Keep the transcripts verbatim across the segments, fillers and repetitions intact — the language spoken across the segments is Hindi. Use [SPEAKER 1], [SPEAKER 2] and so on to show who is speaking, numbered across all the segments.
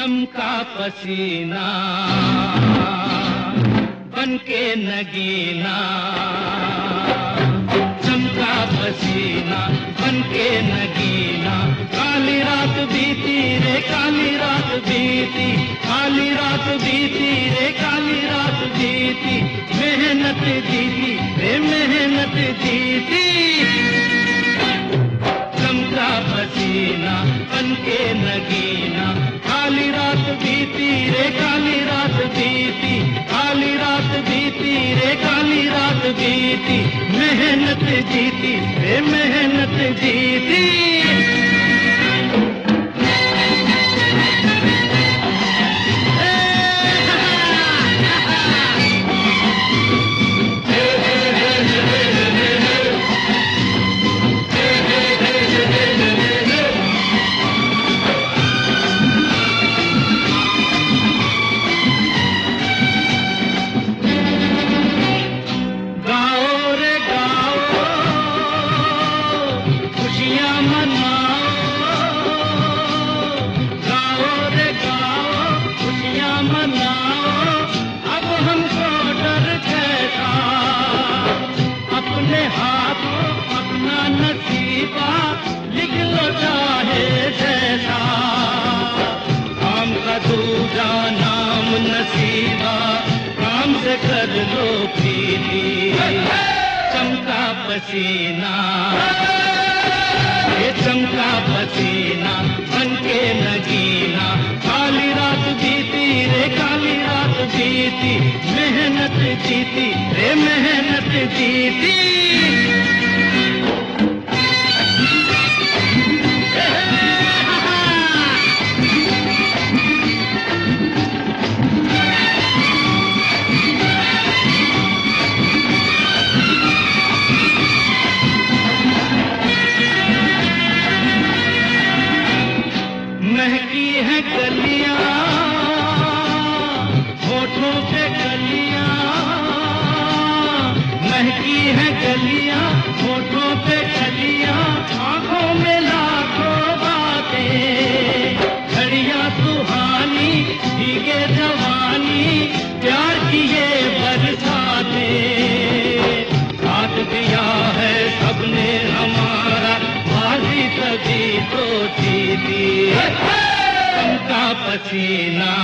[SPEAKER 1] चमका पसीना बनके नगीना, चमका पसीना बनके नगीना। काली रात बीती रे काली रात बीती, काली रात बीती रे काली रात बीती। मेहनत जीती रे मेहनत जीती, चमका पसीना बनके नगीना। काली रात बीती रे काली रात बीती, काली रात बीती रे काली रात बीती। मेहनत जीती रे मेहनत जीती। कर लो प्रीति, चमका पसीना ये चमका पसीना बनके नगीना। काली रात बीती रे काली रात बीती। मेहनत जीती रे मेहनत जीती। महकी है गलियां होठों पे गलियां, महकी है गलियां होठों पे गलियां। आंखों में लाखों बातें, घड़ियां सुहानी भीगे जवानी। प्यार की ये बरसाते साथ दिया है सबने हमारा, बाजी तभी तो जीती। चमका पसीना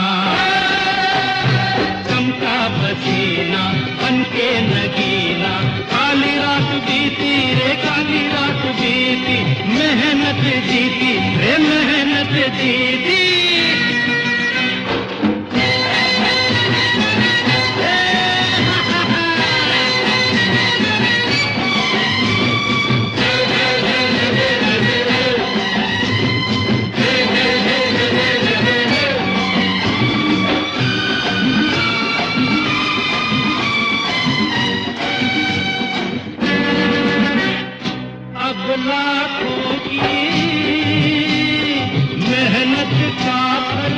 [SPEAKER 1] चमका पसीना बनके नगीना। काली रात बीती रे काली रात बीती। मेहनत जीती रे मेहनत जीती। लाखों की मेहनत का फल,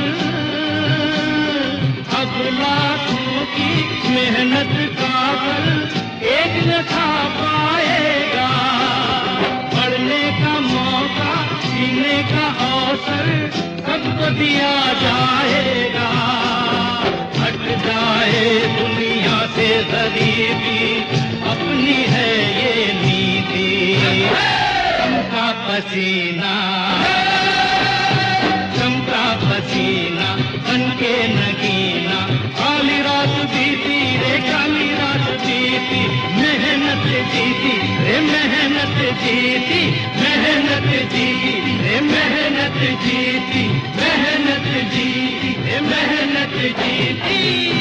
[SPEAKER 1] अब लाखों की मेहनत का फल एक न खा पाएगा। पढ़ने का मौका जीने का अवसर सबको दिया जाएगा। हट जाए दुनिया से गरीबी, अपनी है ये नीति। चमका पसीना चमका पसीना बनके नगीना। काली रात बीती रे काली रात बीती। मेहनत जीती रे मेहनत जीती। मेहनत जीती रे मेहनत जीती। मेहनत जीती रे मेहनत जीती।